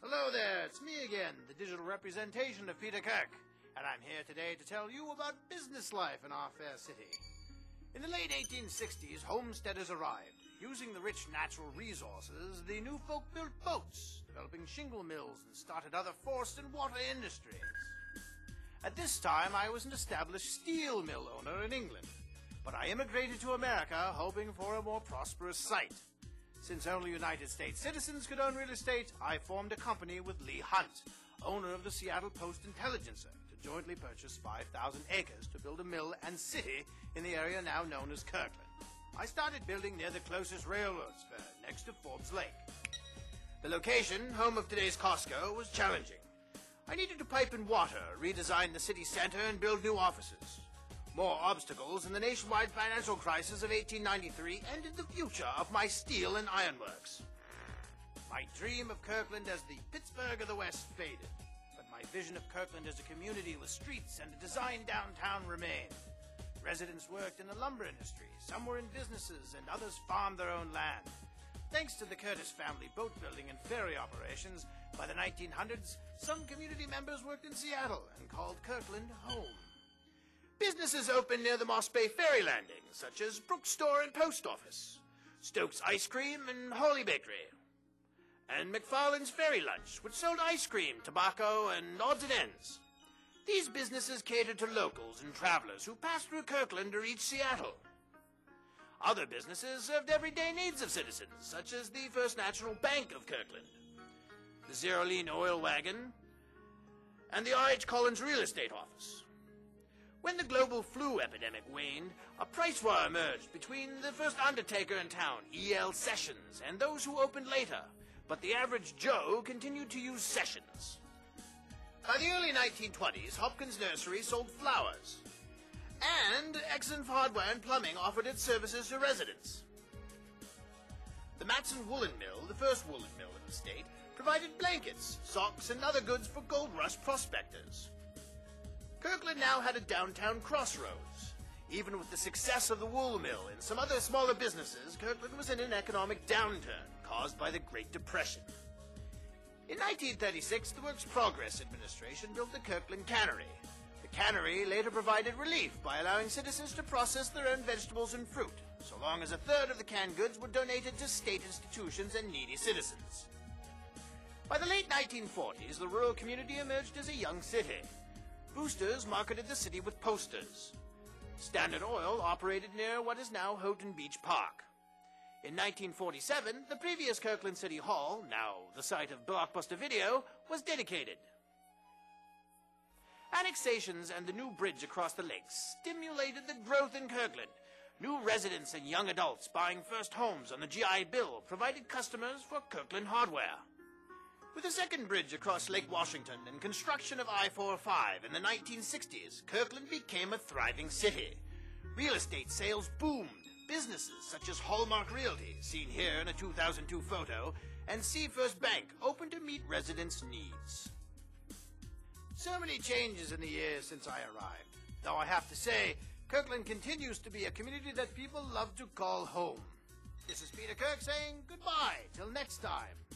Hello there, it's me again, the digital representation of Peter Kirk, and I'm here today to tell you about business life in our fair city. In the late 1860s, homesteaders arrived. Using the rich natural resources, the new folk built boats, developing shingle mills, and started other forest and water industries. At this time, I was an established steel mill owner in England, but I immigrated to America hoping for a more prosperous site. Since only United States citizens could own real estate, I formed a company with Lee Hunt, owner of the Seattle Post-Intelligencer, to jointly purchase 5,000 acres to build a mill and city in the area now known as Kirkland. I started building near the closest railroad spur, next to Forbes Lake. The location, home of today's Costco, was challenging. I needed to pipe in water, redesign the city center, and build new offices. More obstacles in the nationwide financial crisis of 1893 ended the future of my steel and ironworks. My dream of Kirkland as the Pittsburgh of the West faded, but my vision of Kirkland as a community with streets and a designed downtown remained. Residents worked in the lumber industry, some were in businesses, and others farmed their own land. Thanks to the Curtis family boat building and ferry operations, by the 1900s, some community members worked in Seattle and called Kirkland home. Businesses opened near the Moss Bay ferry landing, such as Brooks Store and Post Office, Stokes Ice Cream and Hawley Bakery, and McFarland's Ferry Lunch, which sold ice cream, tobacco, and odds and ends. These businesses catered to locals and travelers who passed through Kirkland to reach Seattle. Other businesses served everyday needs of citizens, such as the First National Bank of Kirkland, the Zero Lean Oil Wagon, and the R.H. Collins Real Estate Office. When the global flu epidemic waned, a price war emerged between the first undertaker in town, E.L. Sessions, and those who opened later, but the average Joe continued to use Sessions. By the early 1920s, Hopkins Nursery sold flowers, and Exxon Hardware and Plumbing offered its services to residents. The Matson Woolen Mill, the first woolen mill in the state, provided blankets, socks, and other goods for gold rush prospectors. Kirkland now had a downtown crossroads. Even with the success of the wool mill and some other smaller businesses, Kirkland was in an economic downturn caused by the Great Depression. In 1936, the Works Progress Administration built the Kirkland Cannery. The cannery later provided relief by allowing citizens to process their own vegetables and fruit, so long as a third of the canned goods were donated to state institutions and needy citizens. By the late 1940s, the rural community emerged as a young city. Boosters marketed the city with posters. Standard Oil operated near what is now Houghton Beach Park. In 1947, the previous Kirkland City Hall, now the site of Blockbuster Video, was dedicated. Annexations and the new bridge across the lakes stimulated the growth in Kirkland. New residents and young adults buying first homes on the GI Bill provided customers for Kirkland hardware. With a second bridge across Lake Washington and construction of I-45 in the 1960s, Kirkland became a thriving city. Real estate sales boomed. Businesses such as Hallmark Realty, seen here in a 2002 photo, and Seafirst Bank opened to meet residents' needs. So many changes in the years since I arrived. Though I have to say, Kirkland continues to be a community that people love to call home. This is Peter Kirk saying goodbye till next time.